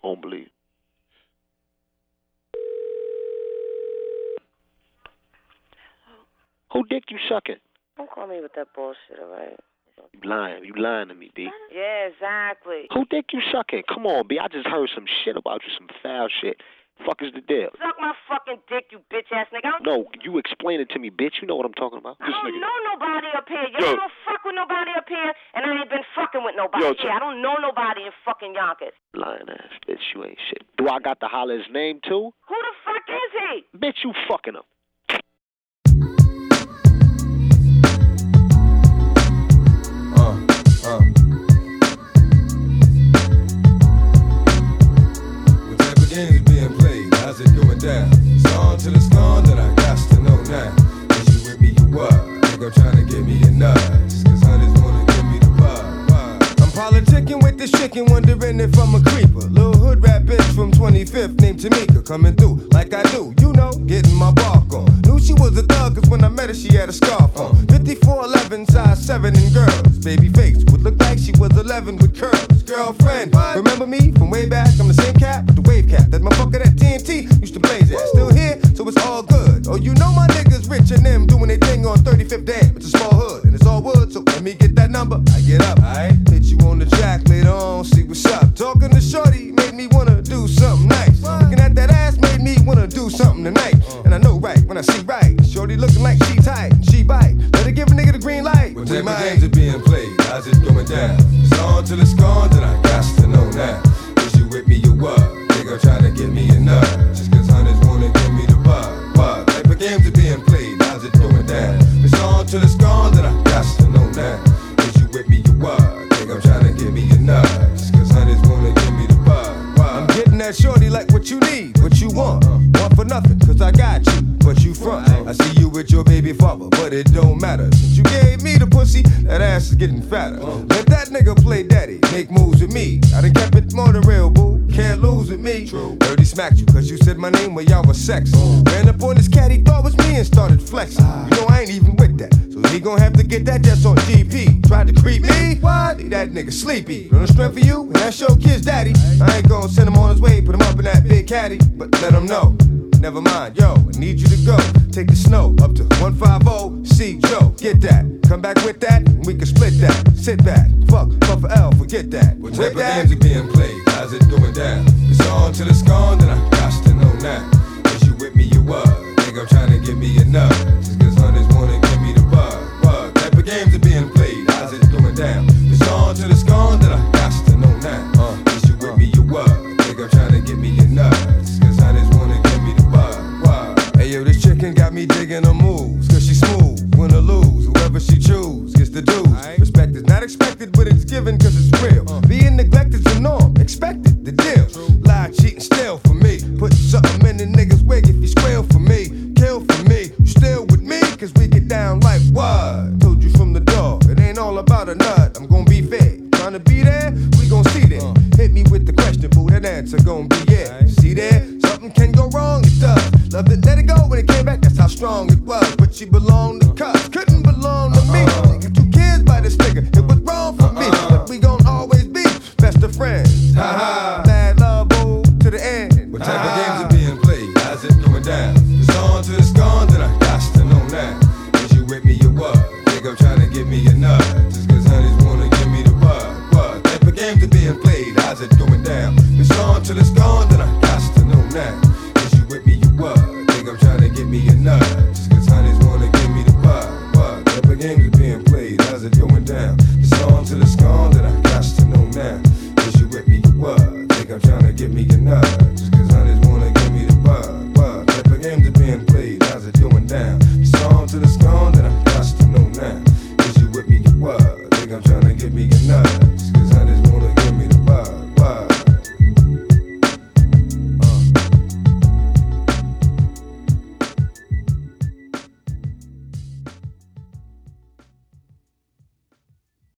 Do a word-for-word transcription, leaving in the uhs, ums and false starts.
I don't believe. Who dick you sucking? Don't call me with that bullshit, all right? You lying. You lying to me, B. Yeah, exactly. Who dick you sucking? Come on, B. I just heard some shit about you, some foul shit. Fuck is the deal? Suck my fucking dick, you bitch-ass nigga. No, you explain it to me, bitch. You know what I'm talking about. I don't know nobody up here. You Yo. don't fuck with nobody up here, and I ain't been fucking with nobody Yo, here. I don't know nobody in fucking Yonkers. Lying ass, bitch. You ain't shit. Do I got to holler his name, too? Who the fuck is he? Bitch, you fucking him. Uh, uh. What type of game is being played? How's it going down? It's on to the scorn that I got to know now. Is you with me, you what? Think I'm trying to get me a nuts. Cause hunters wanna give me the bug. I'm politicking with this chicken, wondering if I'm a creeper. Little hood rat bitch from twenty-fifth named Tamika, coming through like I do, you know, getting my bark on. Knew she was a thug, cause when I met her, she had a scarf on. fifty-four eleven, size seven in girls. Baby face would look like she was eleven with curls. Girlfriend, remember me from way back? I'm the same cat with the wave cap. That motherfucker that T N T used to blaze at. Still here, so it's all good. Oh, you know my niggas rich and them doing their thing on thirty-fifth Dam. It's a small hood and it's all wood, so let me get that number. I get up, I hit you on the jack later on, see what's up. Talking to shorty made me wanna do something nice. Looking at that ass made me wanna do something tonight. And I know right when I see right. Shorty looking like she tight, she bite. Let her give a nigga the green light. What type of games are being played? How's it going down? It's on till it's gone, then I got to know now. Is you with me, you what? Nigga trying to get me a nut. Just cause hunters wanna give me the bug. What type of games are being played? How's it going down? It's on till it's gone, then I got to know now. Is you with me, you what? Nigga trying to give me a nut. Just cause hunters wanna give me the bug. I'm getting that shorty like what you need, what you want. Want for nothing, cause I got you, but you front. I see you with your baby father, but it don't matter. Since you gave me the pussy, that ass is getting fatter. Let that nigga play daddy, make moves with me. I done kept it more than real, boo. Can't lose with me. Dirty smacked you, cause you said my name when y'all was sex. Ran up on this cat, he thought was me and started flexing. You know I ain't even with that, so he gon' have to get that just on G P. Tried to creep me, what? That nigga sleepy. Run a strength for you, and that's your kid's daddy. I ain't gon' send him on his way, put him up in that big caddy, but let him know. Never mind, yo, I need you to go. Take the snow up to one fifty, see Joe, get that. Come back with that, and we can split that. Sit back, fuck, fuck for L, forget that. What type of games are being played? How's it going down? It's on till it's gone, then I got to know now. Is you with me, you what? Think I'm trying to get me a nut. Just cause hunters wanna give me the bug. What type of games are being played? How's it going down? It's on till it's gone, then I got to know now. Uh, is you with me, you what? Think I'm trying to get me a nut. Just cause hunters wanna give me the bug. What? Hey yo, this chicken got me digging her moves. Cause she smooth, win or lose, whoever she choose gets the dues. Respect is not expected, but it's given cause it's real. Being neglected's the norm, expected, the deal. Lie, cheat, and steal for me. Put something in the nigga's wig if you squeal for me. Kill for me, you still with me? Cause we get down like what? Told you from the door, it ain't all about a nut. I'm gonna be fair, trying to be there, we gon' see there. Hit me with the question, boo, that answer gon' be yeah. See there, something can go wrong, it does. Loved it, let it go when it came back, that's how strong it was. But she belonged to cuz, couldn't belong to me. She got two kids by this nigga, it was wrong for me. But we gon' always be best of friends. Ha ha, bad love, boo, to the end. What type of games are being played? How's it going down? It's on till it's gone, then I got to know now. Is you with me, you what? Think I'm trying to get me a nut. Just cause honeys wanna give me the bug. What type of games are being played? How's it going down? It's on till it's gone.